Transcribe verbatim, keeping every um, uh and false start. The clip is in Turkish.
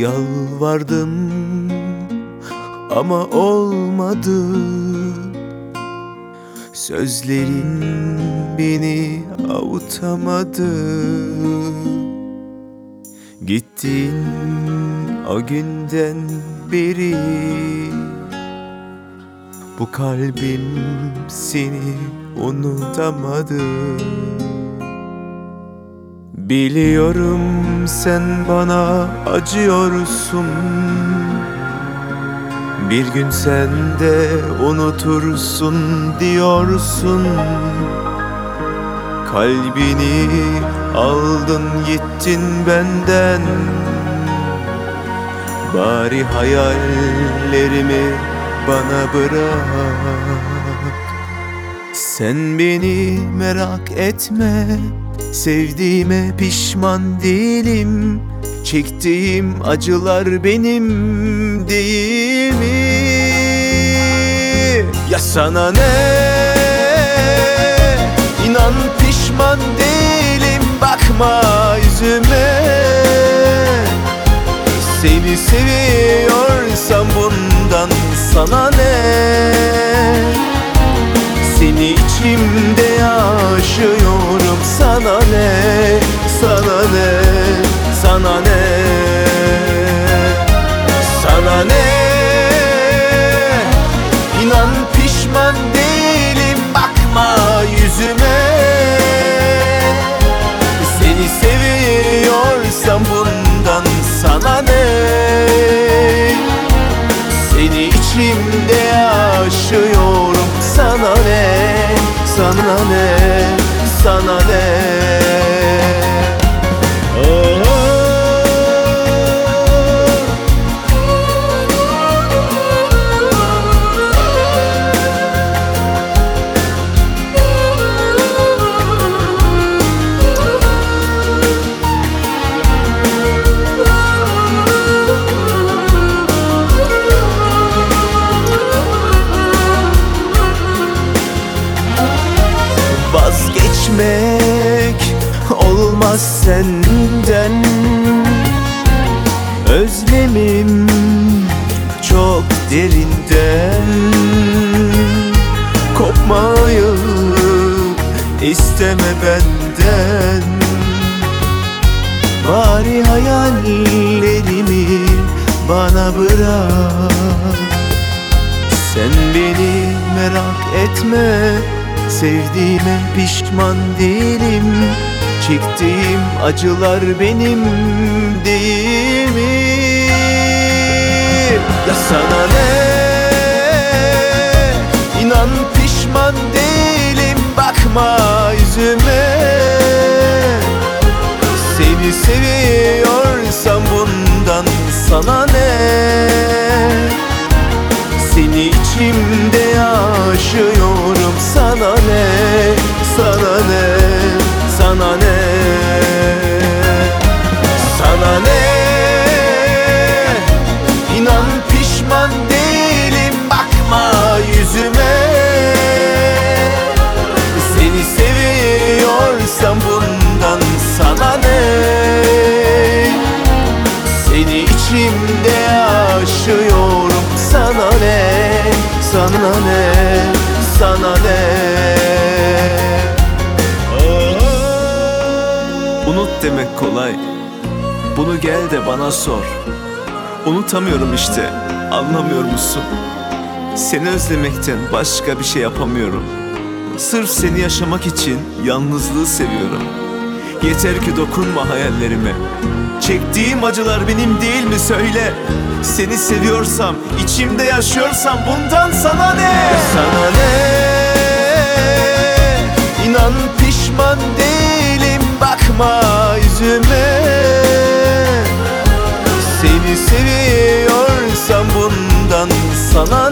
Yalvardım ama olmadı. Sözlerin beni avutamadı. Gittin o günden beri bu kalbim seni unutamadı. Biliyorum sen bana acıyorsun. Bir gün sen de unutursun diyorsun. Kalbini aldın gittin benden. Bari hayallerimi bana bırak. Sen beni merak etme, sevdiğime pişman değilim. Çektiğim acılar benim değil mi? Ya sana ne? İnan pişman değilim, bakma yüzüme. Seni seviyorsam bundan sana ne? Seni içimde yaşıyorum, sana ne? Sana ne? Sana ne? Sana ne? İnan pişman değilim, bakma yüzüme. Seni seviyorsam bundan sana ne? Seni içimde yaşıyorum, sana ne? Sana ne? Sana ne? Vazgeçmek olmaz senden. Özlemim çok derinden. Kopmayı isteme benden. Bari hayallerimi bana bırak. Sen beni merak etme, sevdiğime pişman değilim. Çektiğim acılar benim değil mi? Ya sana ne? İnan pişman değilim, bakma yüzüme. Seni seviyorsam bundan sana ne? Seni içimde yaşıyorum, sana ne? Sana ne? Sana ne? Sana ne? İnan pişman değilim, bakma yüzüme. Seni seviyorsam bundan sana ne? Seni içimde yaşıyorum, sana ne? Sana ne? Sana ne? Unut demek kolay. Bunu gel de bana sor. Unutamıyorum işte, anlamıyor musun? Seni özlemekten başka bir şey yapamıyorum. Sırf seni yaşamak için yalnızlığı seviyorum. Yeter ki dokunma hayallerime. Çektiğim acılar benim değil mi söyle? Seni seviyorsam, içimde yaşıyorsam bundan sana ne? Sana ne? İnan pişman değilim, bakma yüzüme. Seni seviyorsam bundan sana